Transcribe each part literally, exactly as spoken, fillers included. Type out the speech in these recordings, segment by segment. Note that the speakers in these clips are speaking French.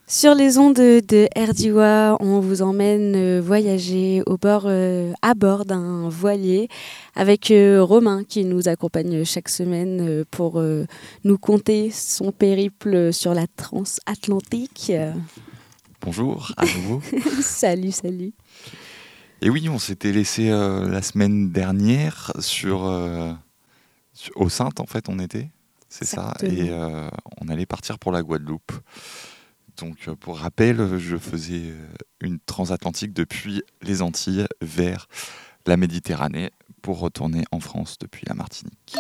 Sur les ondes de R D W A, on vous emmène voyager au bord, euh, à bord d'un voilier avec euh, Romain qui nous accompagne chaque semaine pour euh, nous conter son périple sur la transatlantique. Bonjour, à nouveau. Salut, salut. Et oui, on s'était laissé euh, la semaine dernière sur, euh, sur au Saintes, en fait, on était, c'est ça, et euh, on allait partir pour la Guadeloupe. Donc, pour rappel, je faisais une transatlantique depuis les Antilles vers la Méditerranée pour retourner en France depuis la Martinique.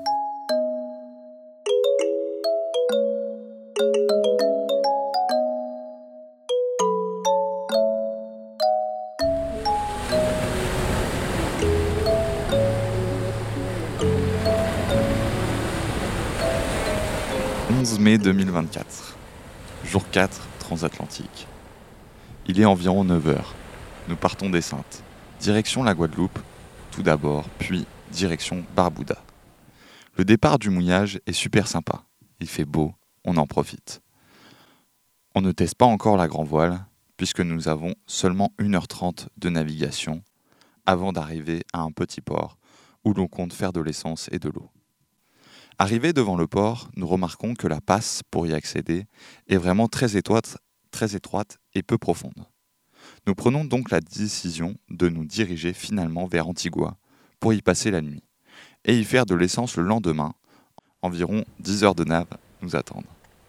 onze mai deux mille vingt-quatre, jour quatre, transatlantique. Il est environ neuf heures. Nous partons des Saintes. Direction la Guadeloupe, tout d'abord, puis direction Barbuda. Le départ du mouillage est super sympa. Il fait beau, on en profite. On ne teste pas encore la grand voile, puisque nous avons seulement une heure trente de navigation avant d'arriver à un petit port où l'on compte faire de l'essence et de l'eau. Arrivé devant le port, nous remarquons que la passe pour y accéder est vraiment très étroite, très étroite et peu profonde. Nous prenons donc la décision de nous diriger finalement vers Antigua pour y passer la nuit et y faire de l'essence le lendemain. Environ dix heures de nave nous attendent.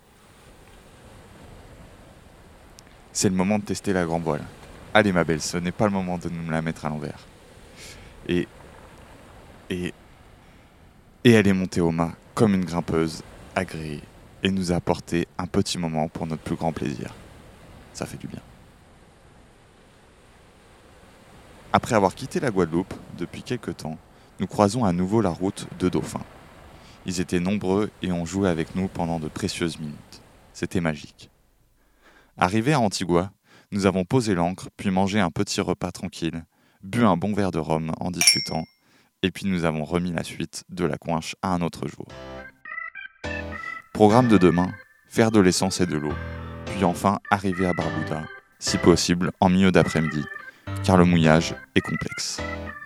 C'est le moment de tester la grand voile. Allez ma belle, ce n'est pas le moment de nous la mettre à l'envers. Et... Et... Et elle est montée au mât comme une grimpeuse agréée et nous a apporté un petit moment pour notre plus grand plaisir. Ça fait du bien. Après avoir quitté la Guadeloupe depuis quelque temps, nous croisons à nouveau la route de Dauphin. Ils étaient nombreux et ont joué avec nous pendant de précieuses minutes. C'était magique. Arrivés à Antigua, nous avons posé l'ancre, puis mangé un petit repas tranquille, bu un bon verre de rhum en discutant, et puis nous avons remis la suite de la Coinche à un autre jour. Programme de demain, faire de l'essence et de l'eau, puis enfin arriver à Barbuda, si possible en milieu d'après-midi, car le mouillage est complexe.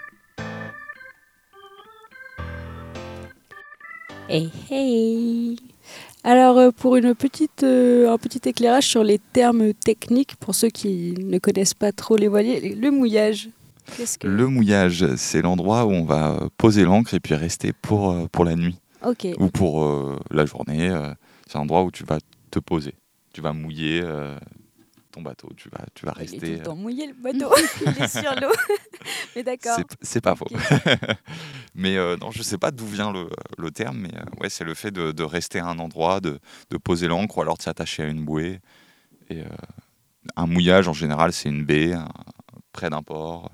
Hey hey. Alors euh, pour une petite, euh, un petit éclairage sur les termes techniques, pour ceux qui ne connaissent pas trop les voiliers, le mouillage. Qu'est-ce que... Le mouillage, c'est l'endroit où on va poser l'ancre et puis rester pour, pour la nuit. Okay. Ou pour euh, la journée. Euh, c'est un endroit où tu vas te poser. Tu vas mouiller euh, ton bateau. Tu vas, tu vas rester... Il est tout le temps mouillé, le bateau. Il est sur l'eau. Mais d'accord. C'est, c'est pas okay. faux. mais euh, non, je sais pas d'où vient le, le terme, mais euh, ouais, c'est le fait de, de rester à un endroit, de, de poser l'ancre ou alors de s'attacher à une bouée. Et, euh, un mouillage, en général, c'est une baie, un, près d'un port.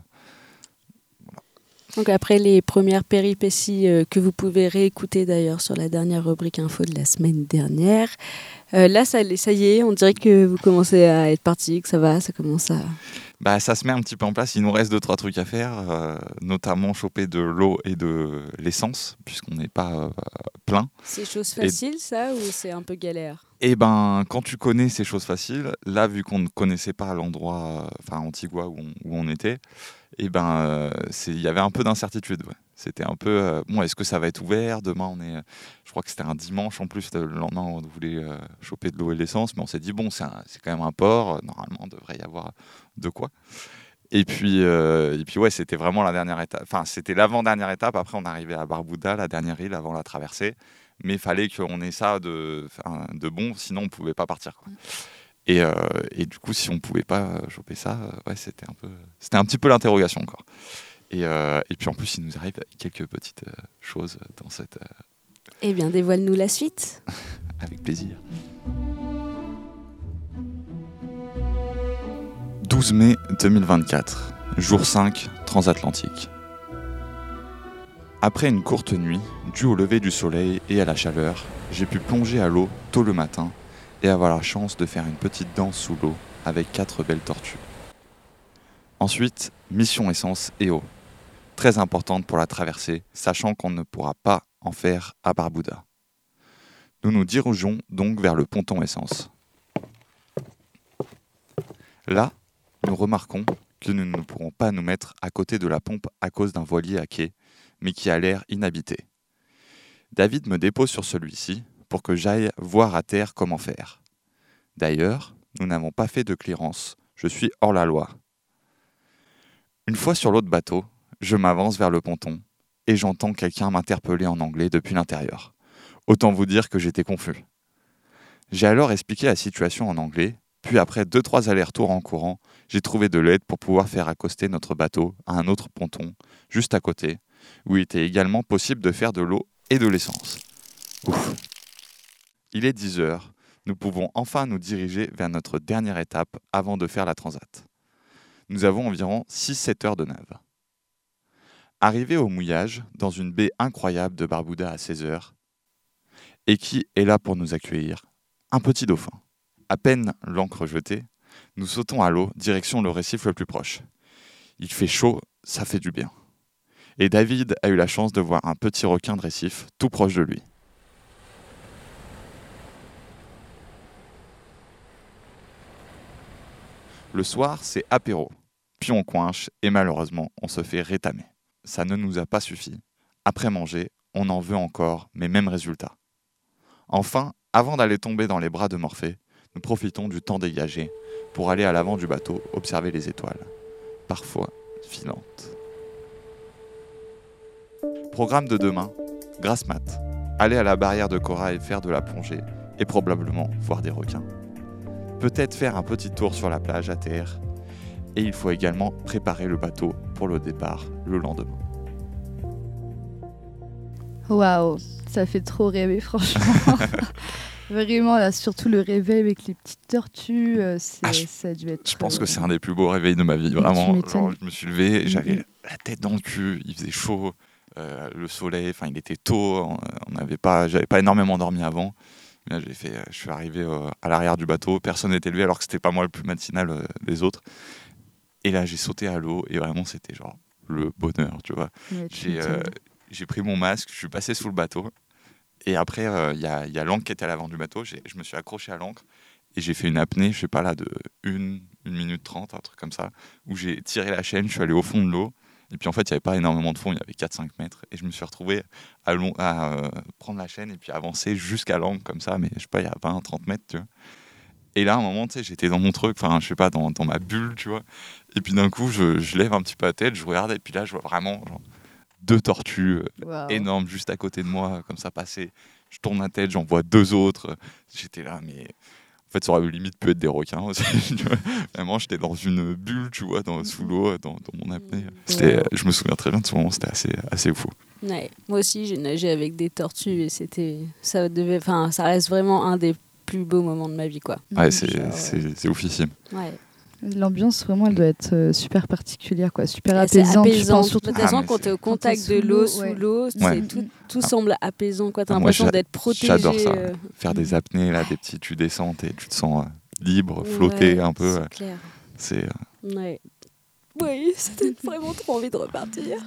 Donc après les premières péripéties euh, que vous pouvez réécouter d'ailleurs sur la dernière rubrique info de la semaine dernière, euh, là ça, ça y est, on dirait que vous commencez à être parti, que ça va, ça commence à... Bah, ça se met un petit peu en place, il nous reste deux trois trucs à faire, euh, notamment choper de l'eau et de l'essence, puisqu'on n'est pas euh, plein. C'est chose facile et... ça, ou c'est un peu galère ? Eh ben, quand tu connais ces choses faciles, là vu qu'on ne connaissait pas l'endroit, enfin euh, Antigua où on, où on était, et eh ben, euh, il y avait un peu d'incertitude. Ouais. C'était un peu, euh, bon, est-ce que ça va être ouvert ? Demain, on est, je crois que c'était un dimanche en plus. Le lendemain, on voulait euh, choper de l'eau et de l'essence, mais on s'est dit bon, c'est, un, c'est quand même un port. Normalement, il devrait y avoir de quoi. Et puis, euh, et puis ouais, c'était vraiment la dernière étape. Enfin, c'était l'avant-dernière étape. Après, on arrivait à Barbuda, la dernière île avant la traversée. Mais il fallait qu'on ait ça de, de bon, sinon on ne pouvait pas partir. Quoi. Et, euh, et du coup, si on ne pouvait pas choper ça, euh, ouais, c'était, un peu, c'était un petit peu l'interrogation encore. Et, euh, et puis en plus, il nous arrive quelques petites euh, choses dans cette... Euh... Eh bien, dévoile-nous la suite. Avec plaisir. douze mai deux mille vingt-quatre, jour cinq, transatlantique. Après une courte nuit, due au lever du soleil et à la chaleur, j'ai pu plonger à l'eau tôt le matin et avoir la chance de faire une petite danse sous l'eau avec quatre belles tortues. Ensuite, mission essence et eau. Très importante pour la traversée, sachant qu'on ne pourra pas en faire à Barbuda. Nous nous dirigeons donc vers le ponton essence. Là, nous remarquons que nous ne pourrons pas nous mettre à côté de la pompe à cause d'un voilier à quai, mais qui a l'air inhabité. David me dépose sur celui-ci pour que j'aille voir à terre comment faire. D'ailleurs, nous n'avons pas fait de clearance, je suis hors la loi. Une fois sur l'autre bateau, je m'avance vers le ponton et j'entends quelqu'un m'interpeller en anglais depuis l'intérieur. Autant vous dire que j'étais confus. J'ai alors expliqué la situation en anglais, puis après deux trois allers-retours en courant, j'ai trouvé de l'aide pour pouvoir faire accoster notre bateau à un autre ponton, juste à côté, où il était également possible de faire de l'eau et de l'essence. Ouf. Il est dix heures, nous pouvons enfin nous diriger vers notre dernière étape avant de faire la transat. Nous avons environ six sept heures de nave. Arrivé au mouillage, dans une baie incroyable de Barbuda à seize heures, et qui est là pour nous accueillir, un petit dauphin. À peine l'ancre jetée, nous sautons à l'eau, direction le récif le plus proche. Il fait chaud, ça fait du bien. Et David a eu la chance de voir un petit requin de récif tout proche de lui. Le soir, c'est apéro, puis on coinche et malheureusement, on se fait rétamer. Ça ne nous a pas suffi. Après manger, on en veut encore, mais même résultat. Enfin, avant d'aller tomber dans les bras de Morphée, nous profitons du temps dégagé pour aller à l'avant du bateau observer les étoiles, parfois filantes. Programme de demain, grasse mat, aller à la barrière de corail faire de la plongée et probablement voir des requins. Peut-être faire un petit tour sur la plage à terre et il faut également préparer le bateau pour le départ le lendemain. Waouh, ça fait trop rêver franchement. Vraiment là, surtout le réveil avec les petites tortues, euh, c'est, ah, je, ça a dû être... Je pense que c'est un des plus beaux réveils de ma vie, vraiment. Genre, je me suis levé, j'avais mmh. la tête dans le cul, il faisait chaud, euh, le soleil, enfin il était tôt, on n'avait pas, j'avais pas énormément dormi avant. Là, j'ai fait, je suis arrivé euh, à l'arrière du bateau, personne n'était levé alors que c'était pas moi le plus matinal euh, des autres. Et là j'ai sauté à l'eau et vraiment c'était genre le bonheur, tu vois. Ouais, j'ai, euh, j'ai pris mon masque, je suis passé sous le bateau. Et après, il euh, y, a, y a l'ancre qui était à l'avant du bateau. J'ai, je me suis accroché à l'ancre et j'ai fait une apnée, je sais pas là, de une minute trente, un truc comme ça, où j'ai tiré la chaîne, je suis allé au fond de l'eau. Et puis en fait, il n'y avait pas énormément de fond, il y avait quatre cinq mètres. Et je me suis retrouvé à, long, à euh, prendre la chaîne et puis avancer jusqu'à l'ancre comme ça, mais je sais pas, il y a vingt trente mètres, tu vois. Et là, à un moment, tu sais, j'étais dans mon truc, enfin, je sais pas, dans, dans ma bulle, tu vois. Et puis d'un coup, je, je lève un petit peu la tête, je regarde, et puis là, je vois vraiment genre, deux tortues wow. énormes juste à côté de moi, comme ça, passer. Je tourne la tête, j'en vois deux autres. J'étais là, mais en fait, ça aurait limite pu être des requins aussi. Vraiment, j'étais dans une bulle, tu vois, dans, sous l'eau, dans, dans mon apnée. C'était, je me souviens très bien de ce moment, c'était assez, assez fou. Ouais, moi aussi, j'ai nagé avec des tortues et c'était, ça devait, enfin, ça reste vraiment un des plus beaux moments de ma vie, quoi. Ouais, c'est, Genre, c'est, c'est oufissime. Ouais. L'ambiance, vraiment, elle doit être euh, super particulière, quoi, super apaisante. Je pense surtout. Ah, De toute façon, quand tu es au contact de l'eau, sous ouais. l'eau, Ouais. tout, tout ah. semble apaisant. Tu as ah, l'impression moi, d'être protégé. J'adore ça. Euh... Faire des apnées, là, des petits, tu descends et tu te sens euh, libre, flotter ouais, un peu. C'est euh, clair. C'est, euh... ouais. Oui, ça donne vraiment trop envie de repartir.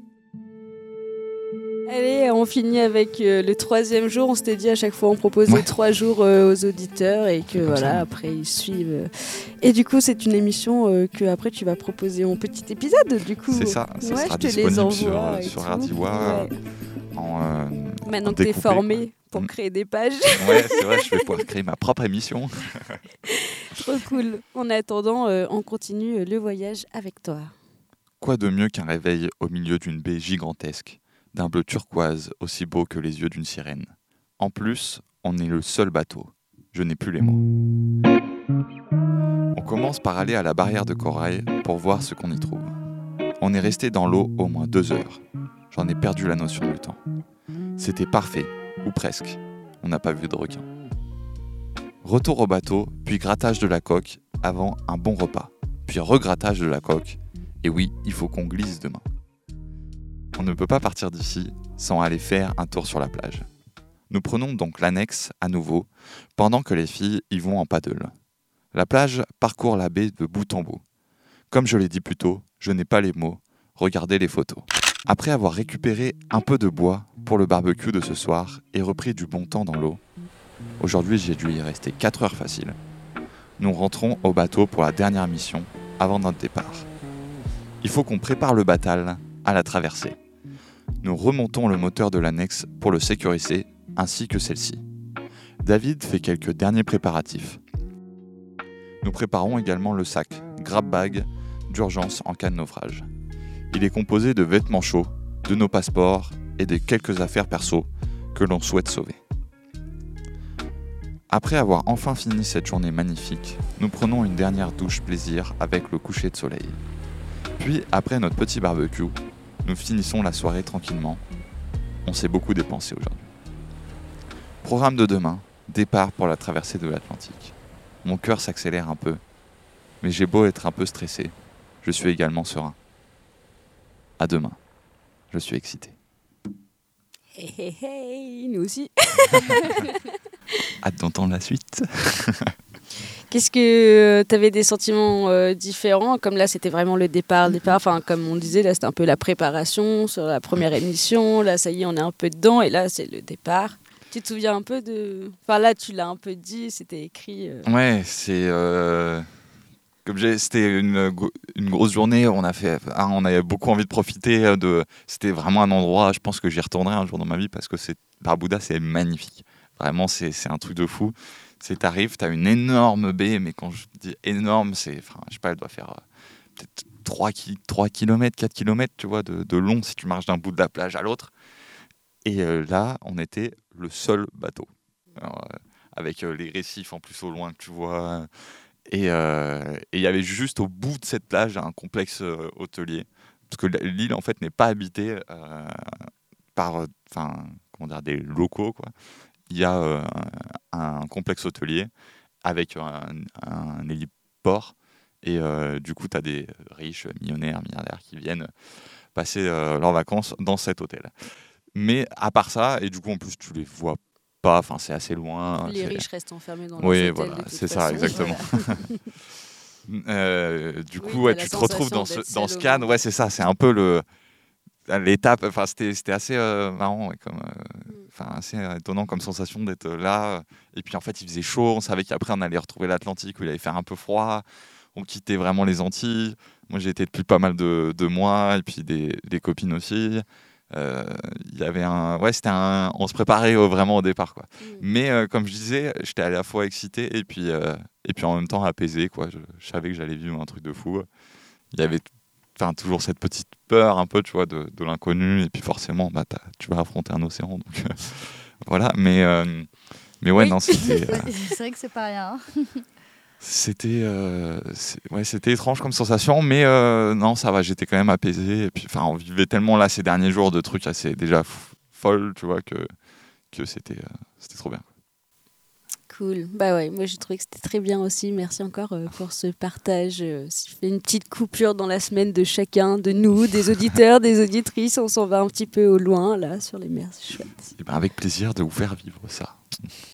Allez, on finit avec euh, le troisième jour. On s'était dit à chaque fois on proposait ouais. trois jours euh, aux auditeurs et que voilà, ça. Après ils suivent. Euh. Et du coup, c'est une émission euh, que après tu vas proposer en petit épisode. Du coup, c'est ça. Ça ouais, sera je te disponible les envoie sur sur Ardiwa. Ouais. En, euh, Maintenant en que tu es formé pour mmh. créer des pages. Ouais, c'est vrai, je vais pouvoir créer ma propre émission. Trop cool. En attendant, euh, on continue le voyage avec toi. Quoi de mieux qu'un réveil au milieu d'une baie gigantesque, d'un bleu turquoise aussi beau que les yeux d'une sirène. En plus, on est le seul bateau. Je n'ai plus les mots. On commence par aller à la barrière de corail pour voir ce qu'on y trouve. On est resté dans l'eau au moins deux heures. J'en ai perdu la notion du temps. C'était parfait, ou presque. On n'a pas vu de requin. Retour au bateau, puis grattage de la coque avant un bon repas. Puis regrattage de la coque. Et oui, il faut qu'on glisse demain. On ne peut pas partir d'ici sans aller faire un tour sur la plage. Nous prenons donc l'annexe à nouveau, pendant que les filles y vont en paddle. La plage parcourt la baie de bout en bout. Comme je l'ai dit plus tôt, je n'ai pas les mots, regardez les photos. Après avoir récupéré un peu de bois pour le barbecue de ce soir et repris du bon temps dans l'eau, aujourd'hui j'ai dû y rester quatre heures facile, nous rentrons au bateau pour la dernière mission avant notre départ. Il faut qu'on prépare le batal à la traversée. Nous remontons le moteur de l'annexe pour le sécuriser, ainsi que celle-ci. David fait quelques derniers préparatifs. Nous préparons également le sac grab bag d'urgence en cas de naufrage. Il est composé de vêtements chauds, de nos passeports et de quelques affaires perso que l'on souhaite sauver. Après avoir enfin fini cette journée magnifique, nous prenons une dernière douche plaisir avec le coucher de soleil. Puis, après notre petit barbecue, nous finissons la soirée tranquillement. On s'est beaucoup dépensé aujourd'hui. Programme de demain, départ pour la traversée de l'Atlantique. Mon cœur s'accélère un peu, mais j'ai beau être un peu stressé, je suis également serein. À demain, je suis excité. Hey, hey, hey, nous aussi. Hâte d'entendre la suite. Qu'est-ce que tu avais des sentiments euh, différents? Comme là, c'était vraiment le départ, le départ. Enfin, comme on disait, là, c'était un peu la préparation sur la première émission. Là, ça y est, on est un peu dedans. Et là, c'est le départ. Tu te souviens un peu de... Enfin, là, tu l'as un peu dit, c'était écrit. Euh... Ouais, c'est... Euh... Comme j'ai... C'était une, une grosse journée. On a fait... Ah, on avait beaucoup envie de profiter de... C'était vraiment un endroit, je pense que j'y retournerai un jour dans ma vie parce que c'est... Barbuda, c'est magnifique. Vraiment, c'est, c'est un truc de fou. C'est, t'arrives, t'as une énorme baie, mais quand je dis énorme, c'est, enfin, je sais pas, elle doit faire euh, peut-être trois kilomètres, quatre kilomètres, tu vois, de, de long si tu marches d'un bout de la plage à l'autre. Et euh, là, on était le seul bateau. Alors, euh, avec euh, les récifs en plus au loin que tu vois. Et il euh, y avait juste au bout de cette plage un complexe euh, hôtelier. Parce que l'île, en fait, n'est pas habitée euh, par, enfin, euh, comment dire, des locaux, quoi. Il y a euh, un, un complexe hôtelier avec un, un héliport. Et euh, du coup, tu as des riches, millionnaires, milliardaires qui viennent passer euh, leurs vacances dans cet hôtel. Mais à part ça, et du coup, en plus, tu les vois pas. Enfin, c'est assez loin. Les c'est... riches restent enfermés dans oui, leur hôtel. Voilà, c'est façon. ça, exactement. Voilà. euh, du coup, oui, ouais, tu te retrouves dans ce, dans ce cadre. Ouais, c'est ça. C'est un peu le... l'étape, enfin c'était c'était assez euh, marrant, ouais, comme, enfin euh, assez étonnant comme sensation d'être là. Et puis en fait il faisait chaud, on savait qu'après on allait retrouver l'Atlantique où il allait faire un peu froid. On quittait vraiment les Antilles. Moi j'ai été depuis pas mal de, de mois et puis des, des copines aussi. Euh, il y avait un, ouais c'était un, on se préparait au, vraiment au départ quoi. Mm. Mais euh, comme je disais, j'étais à la fois excité et puis euh, et puis en même temps apaisé quoi. Je, je savais que j'allais vivre un truc de fou. Il y avait Enfin, toujours cette petite peur un peu, tu vois, de, de l'inconnu. Et puis forcément, bah, tu vas affronter un océan. Donc, euh, voilà. Mais, euh, mais ouais, oui. non, c'était... Euh, c'est vrai que c'est pas rien. c'était, euh, c'est, ouais, c'était étrange comme sensation. Mais euh, non, ça va, j'étais quand même apaisé. Et puis, enfin, on vivait tellement là ces derniers jours de trucs assez déjà f- folles, tu vois, que, que c'était, euh, c'était trop bien. Cool. Bah ouais, moi j'ai trouvé que c'était très bien aussi. Merci encore euh, pour ce partage. Euh, ça fait une petite coupure dans la semaine de chacun, de nous, des auditeurs, des auditrices. On s'en va un petit peu au loin là sur les mers, c'est chouette. Et ben avec plaisir de vous faire vivre ça.